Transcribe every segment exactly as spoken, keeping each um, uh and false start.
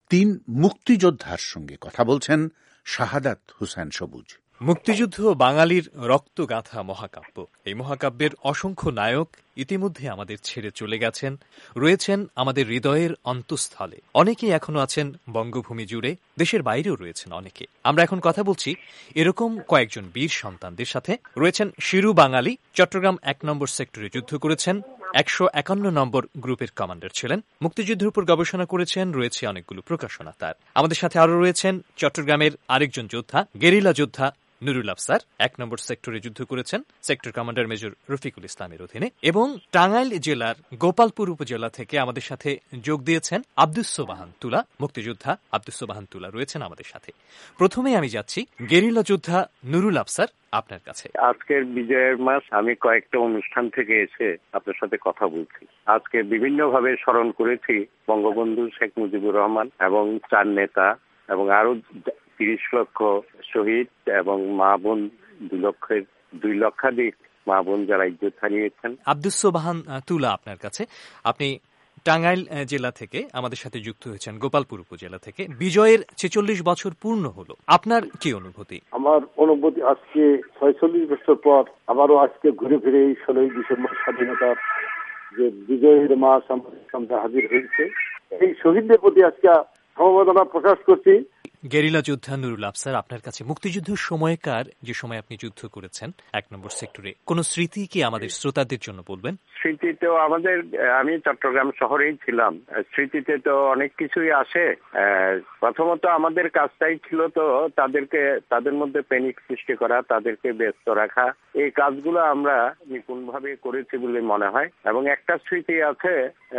তিন মুক্তিযোদ্ধার সঙ্গে কথা বলছেন শাহাদাত হোসেন সবুজ। মুক্তিযুদ্ধ বাঙালির রক্তগাথা মহাকাব্য। এই মহাকাব্যের অসংখ্য নায়ক ইতিমধ্যে আমাদের ছেড়ে চলে গেছেন, রয়েছেন আমাদের হৃদয়ের অন্তঃস্থলে। অনেকেই এখনো আছেন বঙ্গভূমি জুড়ে, দেশের বাইরেও রয়েছেন অনেকে। আমরা এখন কথা বলছি এরকম কয়েকজন বীর সন্তানদের সাথে। রয়েছেন শিরু বাঙালি, চট্টগ্রাম এক নম্বর সেক্টরে যুদ্ধ করেছেন, একশো একান্ন নম্বর গ্রুপের কমান্ডার ছিলেন, মুক্তিযুদ্ধের উপর গবেষণা করেছেন, রয়েছে অনেকগুলো প্রকাশনা তার। আমাদের সাথে আরও রয়েছেন চট্টগ্রামের আরেকজন যোদ্ধা, গেরিলা যোদ্ধা নুরুল আফসার, এক নম্বর সেক্টরে যুদ্ধ করেছেন, সেক্টর কমান্ডার মেজর রফিকুল ইসলামের অধীনে। এবং টাঙ্গাইল জেলার গোপালপুর উপজেলা থেকে আমাদের সাথে যোগ দিয়েছেন আব্দুস সোবাহান তুলা, মুক্তিযোদ্ধা আব্দুস সোবাহান তুলা রয়েছেন আমাদের সাথে। প্রথমে আমি যাচ্ছি গেরিলা যোদ্ধা নুরুল আফসার, আপনার কাছে। আজকের বিজয়ের মাস আমি কয়েকটা অনুষ্ঠান থেকে এসে আপনার সাথে কথা বলছি। আজকে বিভিন্ন ভাবে স্মরণ করেছি বঙ্গবন্ধু শেখ মুজিবুর রহমান এবং চার নেতা এবং আরো তিরিশ লক্ষ শহীদ এবং মা বোন দুই লক্ষের দুই লক্ষাধিক মা বোন যারা ইজ্জত হারিয়েছেন। আব্দুস সোবাহান তুলা, আপনার কাছে। আপনি টাঙ্গাইল জেলা থেকে আমাদের সাথে যুক্ত হয়েছেন, গোপালপুর উপজেলা থেকে। বিজয়ের ছেচল্লিশ বছর পূর্ণ হলো, আপনার কি অনুভূতি? আমার অনুভূতি, আজকে ছয়চল্লিশ বছর পর আবারও আজকে ঘুরে ফিরে এই ষোলোই ডিসেম্বর স্বাধীনতার যে বিজয়ের মাস আমাদের সামনে হাজির হয়েছে, এই শহীদদের প্রতি আজকে সমবেদনা প্রকাশ করছি। গেরিলা যোদ্ধা নুরুল আফসার, আপনার কাছে মুক্তিযুদ্ধের সময়কার, যে সময় আপনি যুদ্ধ করেছেন এক নম্বর সেক্টরে, কোন স্মৃতি কি আমাদের শ্রোতাদের জন্য বলবেন? স্মৃতিতে আমাদের, আমি চট্টগ্রাম শহরেই ছিলাম, স্মৃতিতে তো অনেক কিছুই আসে। প্রথমত আমাদের কাজটাই ছিল তো তাদেরকে, তাদের মধ্যে প্যানিক সৃষ্টি করা, তাদেরকে ব্যস্ত রাখা। এই কাজগুলো আমরা নিপুণভাবে করেছি বলে মনে হয়। এবং একটা স্মৃতি আছে,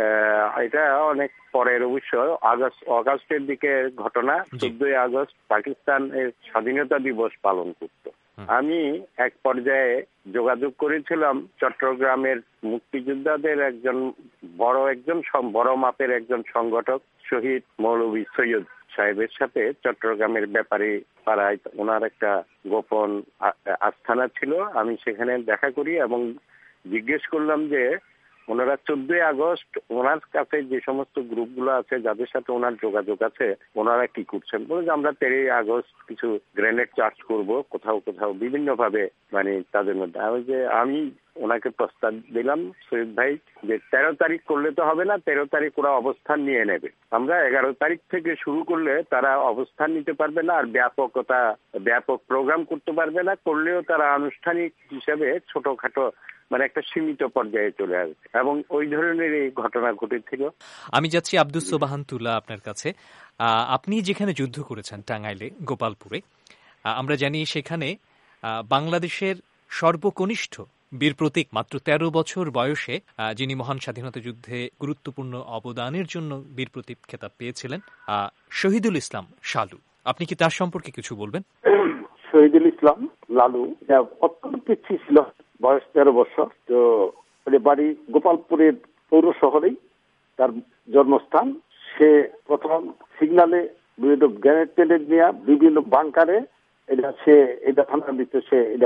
এটা অনেক পরের অবশ্য, আগস্ট অগাস্টের দিকে ঘটনা। চোদ্দই আগস্ট পাকিস্তান স্বাধীনতা দিবস পালন করত। আমি এক পর্যায়ে যোগাযোগ করেছিলাম চট্টগ্রামের মুক্তিযোদ্ধাদের একজন বড় একজন বড় মাপের একজন সংগঠক শহীদ মৌলভী সৈয়দ সাহেবের সাথে। চট্টগ্রামের ব্যাপারে পাড়ায় ওনার একটা গোপন আস্থানা ছিল। আমি সেখানে দেখা করি এবং জিজ্ঞেস করলাম যে ওনারা চোদ্দই আগস্ট ওনার কাছে যে সমস্ত গ্রুপগুলো আছে, যাদের সাথে ওনার যোগাযোগ আছে, ওনারা কি করছেন। বলে যে আমরা তেরোই আগস্ট কিছু গ্রেনেড চার্জ করব কোথাও কোথাও বিভিন্ন ভাবে, মানে তাদের মধ্যে। আমি যে আমি ওনাকে প্রস্তাব দিলাম, সৈয়দ ভাই, যে তেরো তারিখ করলে তো হবে না, তেরো তারিখ ওরা অবস্থান নিয়ে নেবে। আমরা এগারো তারিখ থেকে শুরু করলে তারা অবস্থান নিতে পারবে না, আর ব্যাপকতা ব্যাপক প্রোগ্রাম করতে পারবে না। করলেও তারা আনুষ্ঠানিক হিসেবে ছোটখাটো মানে একটা সীমিত পর্যায়ে চলে আসবে, এবং ওই ধরনের এই ঘটনা ঘটেছিল। আমি যাচ্ছি আব্দুস সোবাহান তুলা, আপনার কাছে। আপনি যেখানে যুদ্ধ করেছেন টাঙ্গাইলে গোপালপুরে, আমরা জানি সেখানে বাংলাদেশের সর্বকনিষ্ঠ বীর প্রতীক, মাত্র তেরো বছর বয়সে যিনি মহান স্বাধীনতা যুদ্ধে গুরুত্বপূর্ণ অবদানের জন্য বীর প্রতীক খেতাব পেয়েছিলেন, শহীদুল ইসলাম শালু। আপনি কি তার সম্পর্কে কিছু বলবেন? শহীদুল ইসলাম লালু অত্যন্ত পিছিয়ে ছিল, বয়স তেরো বছর। তো বাড়ি গোপালপুরের পৌর শহরেই তার জন্মস্থান। সে প্রথম সিগনালে বিভিন্ন গ্রেনেড টেনেড নিয়ে বিভিন্ন বাংকারে এটা সে এটা থানার ভিতরে সে এটা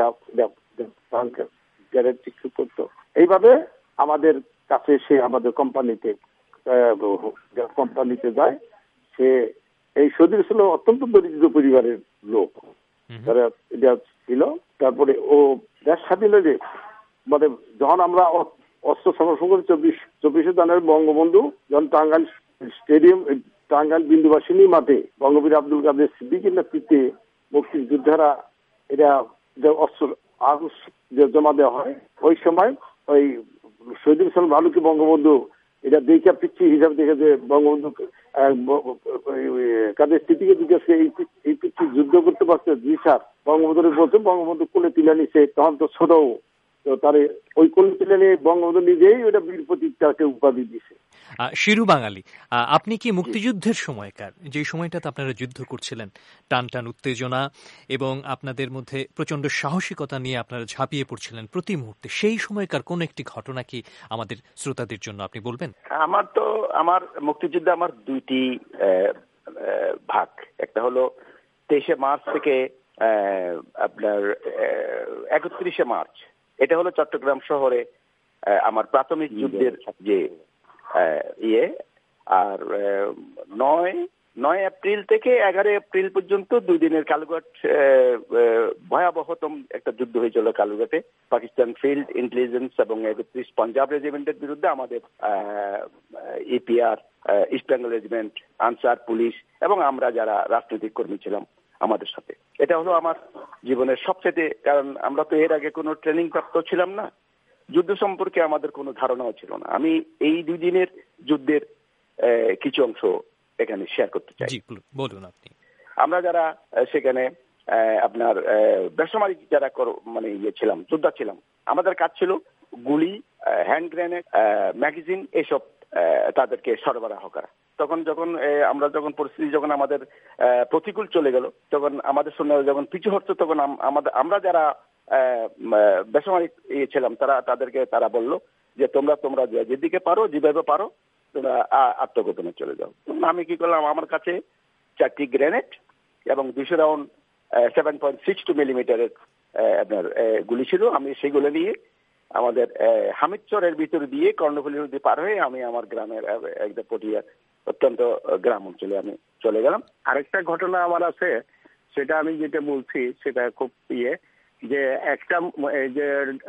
বাংকার গ্রেনেড বিক্রি করতো। এইভাবে আমাদের কাছে সে আমাদের কোম্পানিতে কোম্পানিতে যায়। সে এই শহীদ ছিল অত্যন্ত দরিদ্র পরিবারের লোক, তারা এটা ছিল। তারপরে ও দেশ স্বাধীন হলে মানে যখন আমরা অস্ত্র সমর্পণ করি চব্বিশ চব্বিশে জানুয়ারি বঙ্গবন্ধু যখন টাঙ্গাইল স্টেডিয়াম, টাঙ্গাইল বিন্দুবাসিনী মাঠে বঙ্গবীর আব্দুল কাদের সিদ্দিকীর নেতৃত্বে মুক্তিযোদ্ধারা এটা অস্ত্র জমা দেওয়া হয়। ওই সময় ওই শহীদুল ইসলাম লালুকে বঙ্গবন্ধু এটা দেখে পিচ্ছি হিসাবে দেখে যে বঙ্গবন্ধু কাদের স্থিতিকে জিজ্ঞাসা এই পিচ্ছি যুদ্ধ করতে পারছে, জি স্যার। বঙ্গবন্ধু বলছে বঙ্গবন্ধু কোলে তুলে নিছে, তখন তো ছোট, তো তার ওই কোলে তুলে নিয়ে বঙ্গবন্ধু নিজেই ওটা বীর প্রতীক তাকে উপাধি দিছে। শিরু বাঙালি, আপনি কি মুক্তিযুদ্ধের সময়কার, যে সময়টাতে আপনারা যুদ্ধ করছিলেন, টান টান উত্তেজনা এবং আপনাদের মধ্যে প্রচন্ড সাহসিকতা নিয়ে আপনারা ঝাঁপিয়ে পড়ছিলেন প্রতি মুহূর্তে, সেই সময়কার কোন একটি ঘটনা কি আমাদের শ্রোতাদের জন্য আপনি বলবেন? আমার তো আমার মুক্তিযুদ্ধে আমার দুইটি ভাগ। একটা হলো তেইশে মার্চ থেকে আপনার একত্রিশে মার্চ, এটা হলো চট্টগ্রাম শহরে আমার প্রাথমিক যুদ্ধের যে ইয়ে। আর নয় নয় এপ্রিল থেকে এগারো এপ্রিল পর্যন্ত দুই দিনের কালুঘাট ভয়াবহতম একটা যুদ্ধ হয়েছিল কালুঘাটে। পাকিস্তান ফিল্ড ইন্টেলিজেন্স এবং একত্রিশ পাঞ্জাব রেজিমেন্টের বিরুদ্ধে আমাদের EPR, East Bengal Regiment, Ansar police এবং আমরা যারা রাজনৈতিক কর্মী ছিলাম আমাদের সাথে। এটা হলো আমার জীবনের সবচেয়ে, কারণ আমরা তো এর আগে কোনো ট্রেনিং প্রাপ্ত ছিলাম না, যুদ্ধ সম্পর্কে আমাদের কোনো ধারণাও ছিল না। আমি এই দুই দিনের যুদ্ধের কিছু অংশ এখানে শেয়ার করতে চাই। বলুন আপনি। আমরা যারা সেখানে আপনার বেসামরিক যারা মানে ইয়ে ছিলাম, যোদ্ধা ছিলাম, আমাদের কাজ ছিল গুলি, হ্যান্ড গ্রেনেড, ম্যাগাজিন এসব তাদেরকে সরবরাহ করা। তখন যখন আমরা যখন পরিস্থিতি যখন আমাদের প্রতিকূল চলে গেল, তখন আমাদের সঙ্গে যখন পিছু হচ্ছে, তখন আমাদের আমরা যারা বেসামরিক ইয়ে ছিলাম তারা তাদেরকে তারা বলল যে তোমরা তোমরা যেদিকে পারো যেভাবে পারো তোমরা আত্মগোপনে চলে যাও। আমি কি করলাম, আমার কাছে চারটি গ্রেনেড এবং দুশো round seven point six two মিলিমিটারের আপনার গুলি ছিল। আমি সেগুলো নিয়ে আমাদের হামিদচরের ভিতরে দিয়ে কর্ণফুলী নদী পার হয়ে আমি আমার গ্রামের একদম পটিয়া অত্যন্ত গ্রাম অঞ্চলে আমি চলে গেলাম। আরেকটা ঘটনা আমার আছে, সেটা আমি যেটা বলছি সেটা খুব ইয়ে, যে একটা এই যে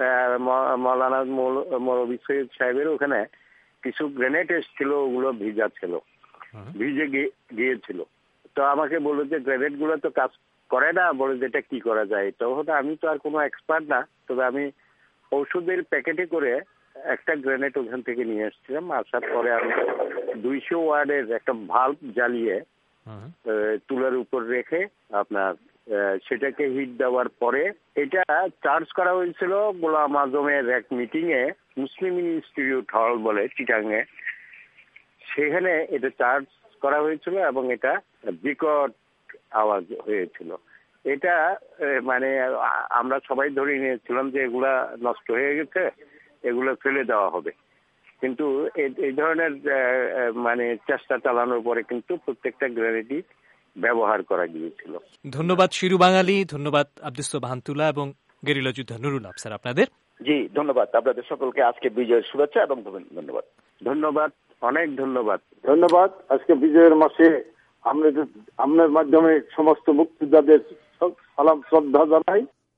মৌলানা মৌলভী সৈয়দ সাহেবের ওখানে কিছু গ্রেনেড এসেছিল, ওগুলো ভিজা ছিল, ভিজে গিয়েছিল। তো আমাকে বললো যে গ্রেনেড গুলো তো কাজ করে না, বলে যেটা কি করা যায়। তখন আমি তো আর কোনো এক্সপার্ট না, তবে আমি ঔষধের প্যাকেটে করে একটা গ্রেনেড ওখান থেকে নিয়ে এসেছিলাম। আসার পরে আমি দুইশো ওয়ার্ডের একটা ভাল্ব জ্বালিয়ে তুলার উপর রেখে আপনার সেটাকে হিট দেওয়ার পরে এটা চার্জ করা হয়েছিল গোলাম আজমের এক মিটিং এ, মুসলিম ইনস্টিটিউট হল বলে চিটাঙ্গে, সেখানে এটা চার্জ করা হয়েছিল এবং এটা বিকট আওয়াজ হয়েছিল। এটা মানে আমরা সবাই ধরে নিয়েছিলাম যে এগুলা নষ্ট হয়ে গেছে, এগুলো ফেলে দেওয়া হবে। কিন্তু এই ধরনের মানে চেষ্টা চালানোর পরে কিন্তু প্রত্যেকটা গ্রেনেডই ব্যবহার করা গিয়েছিল। ধন্যবাদ শিরু বাঙালি, ধন্যবাদ আব্দুস সোবহান এবং গেরিলা যোদ্ধা নুরুল আফসার আপনাদের। জি ধন্যবাদ আপনাদের সকলকে, আজকে বিজয়ের শুভেচ্ছা এবং ধন্যবাদ। ধন্যবাদ, অনেক ধন্যবাদ। ধন্যবাদ। আজকে বিজয়ের মাসে আপনাদের আপনার মাধ্যমে সমস্ত মুক্তিযোদ্ধাদের সালাম শ্রদ্ধা জানাই।